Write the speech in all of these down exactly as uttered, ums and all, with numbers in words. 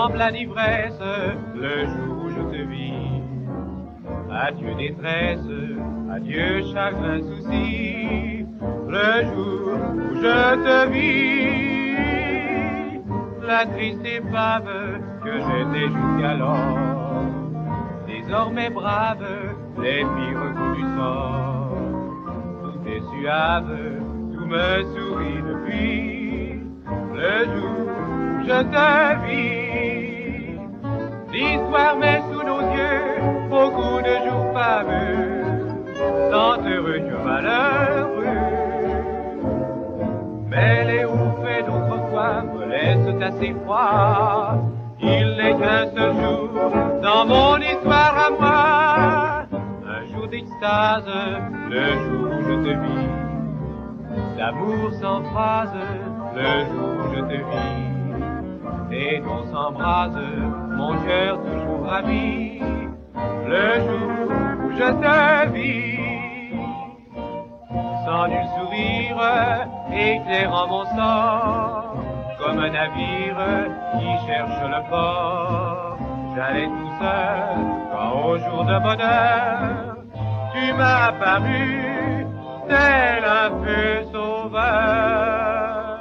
semble à l'ivresse le jour où je te vis. Adieu détresse, adieu chagrin, souci, le jour où je te vis. La triste épave que j'étais jusqu'alors, désormais brave, les pires coups du sort. Tout est suave, tout me sourit depuis le jour où je te vis. L'histoire met sous nos yeux beaucoup de jours fameux, tant heureux que malheureux. Mais les hauts faits d'autrefois me laissent assez froid. Il n'est qu'un seul jour dans mon histoire à moi, un jour d'extase, le jour où je te vis, d'amour sans phrase, le jour où je te vis, et on s'embrase, mon cœur toujours ravi, le jour où je te vis. Sans nul sourire éclairant mon sort, comme un navire qui cherche le port, j'allais tout seul quand au jour de bonheur tu m'as apparu tel un feu sauveur.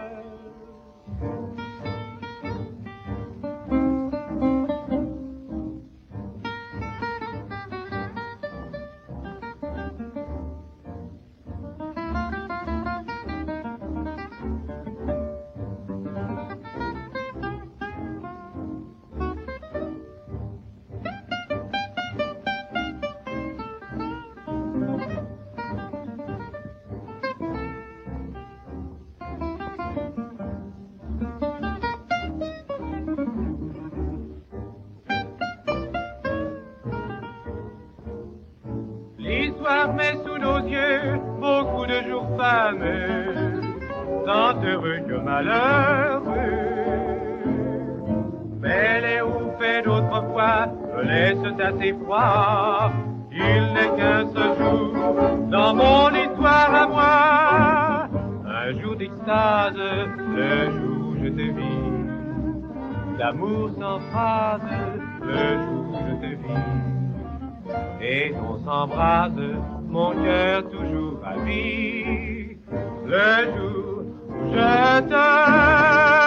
L'histoire met sous nos yeux beaucoup de jours fameux, tant heureux que malheureux. Mais les hauts faits d'autrefois me laissent assez froid. Il n'est qu'un seul jour dans mon histoire à moi, un jour d'extase, le jour où je te vis, d'amour sans phrase, le jour où je te vis, et on s'embrase, mon cœur toujours ravi, le jour où je te